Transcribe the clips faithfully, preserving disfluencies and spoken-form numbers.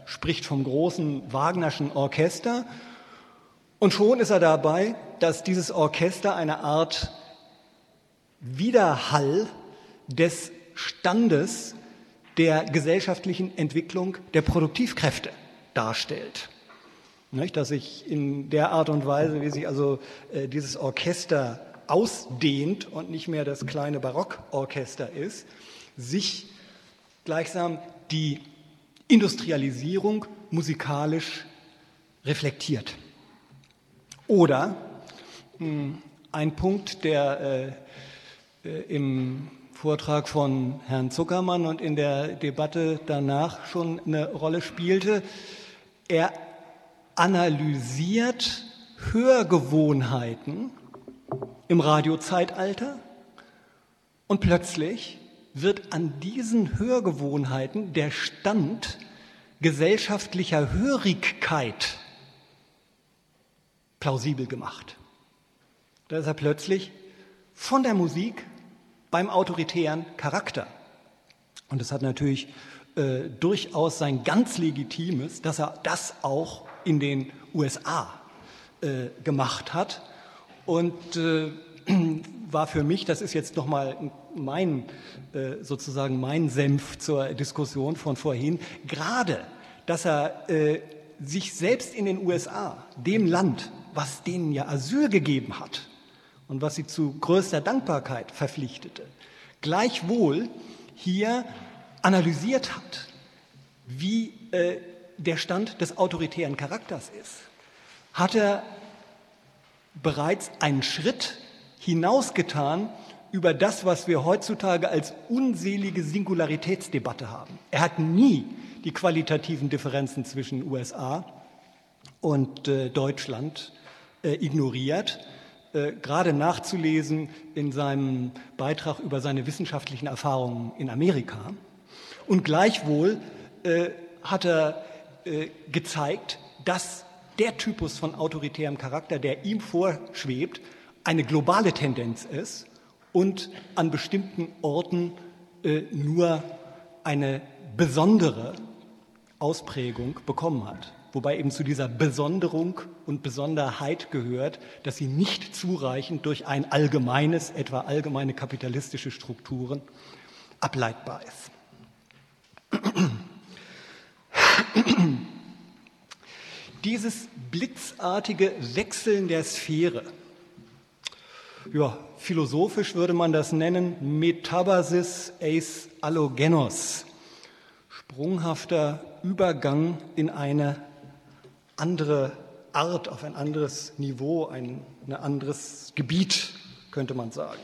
spricht vom großen Wagnerschen Orchester. Und schon ist er dabei, dass dieses Orchester eine Art Widerhall des Standes der gesellschaftlichen Entwicklung der Produktivkräfte darstellt. Nicht, dass sich in der Art und Weise, wie sich also äh, dieses Orchester ausdehnt und nicht mehr das kleine Barockorchester ist, sich gleichsam die Industrialisierung musikalisch reflektiert. Oder mh, ein Punkt, der äh, äh, im Vortrag von Herrn Zuckermann und in der Debatte danach schon eine Rolle spielte, er analysiert Hörgewohnheiten im Radiozeitalter und plötzlich wird an diesen Hörgewohnheiten der Stand gesellschaftlicher Hörigkeit plausibel gemacht. Da ist er plötzlich von der Musik beim autoritären Charakter. Und es hat natürlich äh, durchaus sein ganz legitimes, dass er das auch in den U S A äh, gemacht hat. Und äh, war für mich, das ist jetzt nochmal mein, äh, sozusagen mein Senf zur Diskussion von vorhin, gerade, dass er äh, sich selbst in den U S A, dem Land, was denen ja Asyl gegeben hat und was sie zu größter Dankbarkeit verpflichtete, gleichwohl hier analysiert hat, wie äh, der Stand des autoritären Charakters ist, hat er bereits einen Schritt hinausgetan über das, was wir heutzutage als unselige Singularitätsdebatte haben. Er hat nie die qualitativen Differenzen zwischen U S A und äh, Deutschland äh, ignoriert, äh, gerade nachzulesen in seinem Beitrag über seine wissenschaftlichen Erfahrungen in Amerika. Und gleichwohl äh, hat er äh, gezeigt, dass der Typus von autoritärem Charakter, der ihm vorschwebt, eine globale Tendenz ist und an bestimmten Orten äh, nur eine besondere Ausprägung bekommen hat. Wobei eben zu dieser Besonderung und Besonderheit gehört, dass sie nicht zureichend durch ein allgemeines, etwa allgemeine kapitalistische Strukturen ableitbar ist. Dieses blitzartige Wechseln der Sphäre, ja, philosophisch würde man das nennen Metabasis eis allogenos, sprunghafter Übergang in eine andere Art, auf ein anderes Niveau, ein, ein anderes Gebiet, könnte man sagen.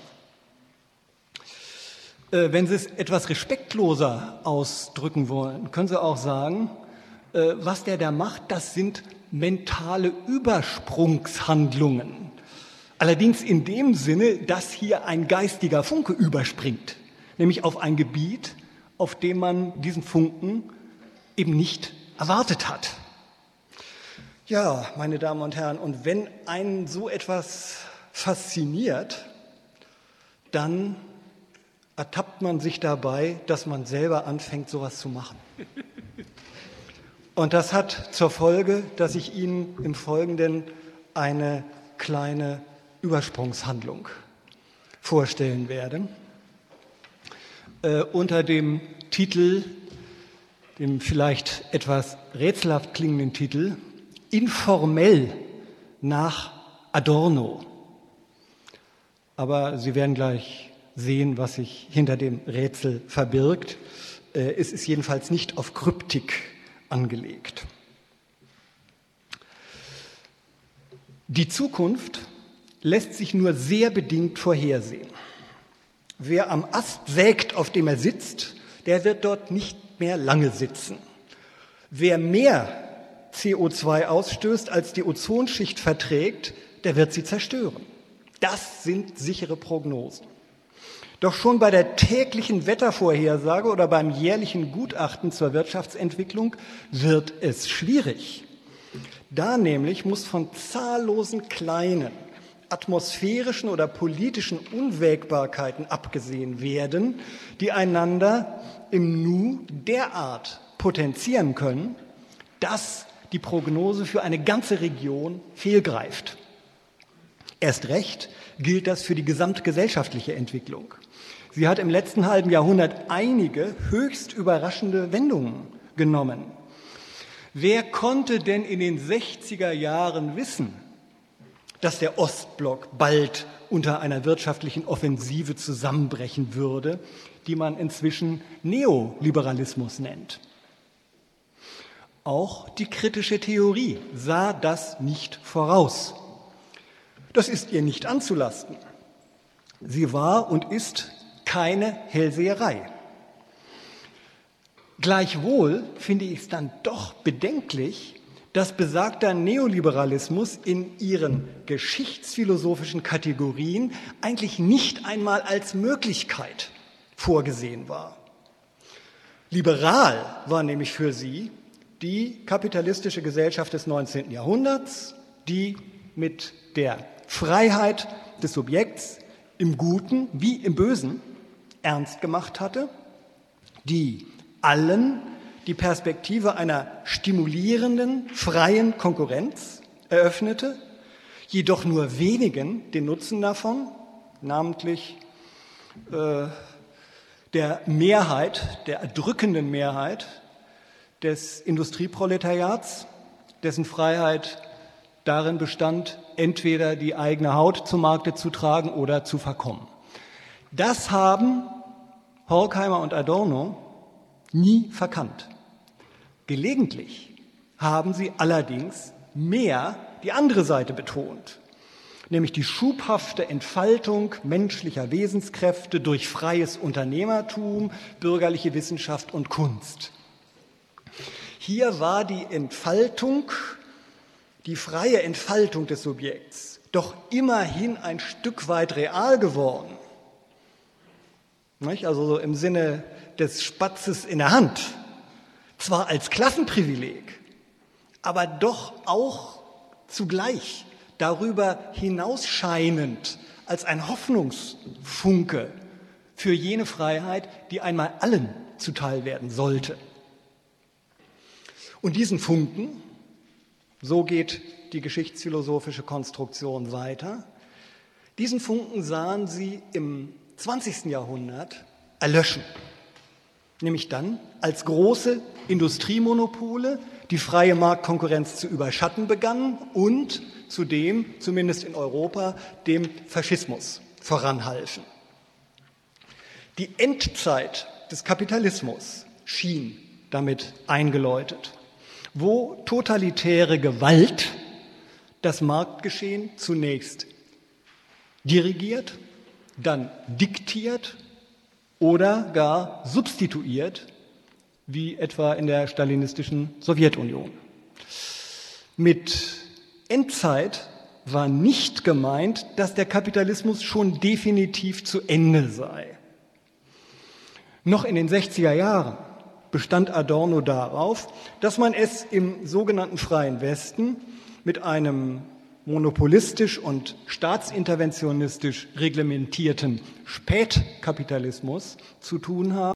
Äh, wenn Sie es etwas respektloser ausdrücken wollen, können Sie auch sagen, äh, was der da macht, das sind mentale Übersprungshandlungen. Allerdings in dem Sinne, dass hier ein geistiger Funke überspringt, nämlich auf ein Gebiet, auf dem man diesen Funken eben nicht erwartet hat. Ja, meine Damen und Herren, und wenn einen so etwas fasziniert, dann ertappt man sich dabei, dass man selber anfängt, sowas zu machen. Und das hat zur Folge, dass ich Ihnen im Folgenden eine kleine Übersprungshandlung vorstellen werde. Äh, unter dem Titel, dem vielleicht etwas rätselhaft klingenden Titel, Informell nach Adorno. Aber Sie werden gleich sehen, was sich hinter dem Rätsel verbirgt. Äh, es ist jedenfalls nicht auf Kryptik angelegt. Die Zukunft lässt sich nur sehr bedingt vorhersehen. Wer am Ast sägt, auf dem er sitzt, der wird dort nicht mehr lange sitzen. Wer mehr C O zwei ausstößt, als die Ozonschicht verträgt, der wird sie zerstören. Das sind sichere Prognosen. Doch schon bei der täglichen Wettervorhersage oder beim jährlichen Gutachten zur Wirtschaftsentwicklung wird es schwierig. Da nämlich muss von zahllosen kleinen atmosphärischen oder politischen Unwägbarkeiten abgesehen werden, die einander im Nu derart potenzieren können, dass die Prognose für eine ganze Region fehlgreift. Erst recht gilt das für die gesamtgesellschaftliche Entwicklung. Sie hat im letzten halben Jahrhundert einige höchst überraschende Wendungen genommen. Wer konnte denn in den sechziger Jahren wissen, dass der Ostblock bald unter einer wirtschaftlichen Offensive zusammenbrechen würde, die man inzwischen Neoliberalismus nennt? Auch die kritische Theorie sah das nicht voraus. Das ist ihr nicht anzulasten. Sie war und ist keine Hellseherei. Gleichwohl finde ich es dann doch bedenklich, dass besagter Neoliberalismus in ihren geschichtsphilosophischen Kategorien eigentlich nicht einmal als Möglichkeit vorgesehen war. Liberal war nämlich für sie die kapitalistische Gesellschaft des neunzehnten Jahrhunderts, die mit der Freiheit des Subjekts im Guten wie im Bösen ernst gemacht hatte, die allen die Perspektive einer stimulierenden, freien Konkurrenz eröffnete, jedoch nur wenigen den Nutzen davon, namentlich äh, der Mehrheit, der erdrückenden Mehrheit des Industrieproletariats, dessen Freiheit darin bestand, entweder die eigene Haut zum Markte zu tragen oder zu verkommen. Das haben Horkheimer und Adorno nie verkannt. Gelegentlich haben sie allerdings mehr die andere Seite betont, nämlich die schubhafte Entfaltung menschlicher Wesenskräfte durch freies Unternehmertum, bürgerliche Wissenschaft und Kunst. Hier war die Entfaltung, die freie Entfaltung des Subjekts doch immerhin ein Stück weit real geworden. Nicht? Also so im Sinne des Spatzes in der Hand. Zwar als Klassenprivileg, aber doch auch zugleich darüber hinausscheinend als ein Hoffnungsfunke für jene Freiheit, die einmal allen zuteil werden sollte. Und diesen Funken, so geht die geschichtsphilosophische Konstruktion weiter, diesen Funken sahen sie im zwanzigsten Jahrhundert erlöschen. Nämlich dann, als große Industriemonopole die freie Marktkonkurrenz zu überschatten begannen und zudem, zumindest in Europa, dem Faschismus voranhalfen. Die Endzeit des Kapitalismus schien damit eingeläutet, wo totalitäre Gewalt das Marktgeschehen zunächst dirigiert, dann diktiert oder gar substituiert, wie etwa in der stalinistischen Sowjetunion. Mit Endzeit war nicht gemeint, dass der Kapitalismus schon definitiv zu Ende sei. Noch in den sechziger Jahren bestand Adorno darauf, dass man es im sogenannten Freien Westen mit einem monopolistisch und staatsinterventionistisch reglementierten Spätkapitalismus zu tun haben,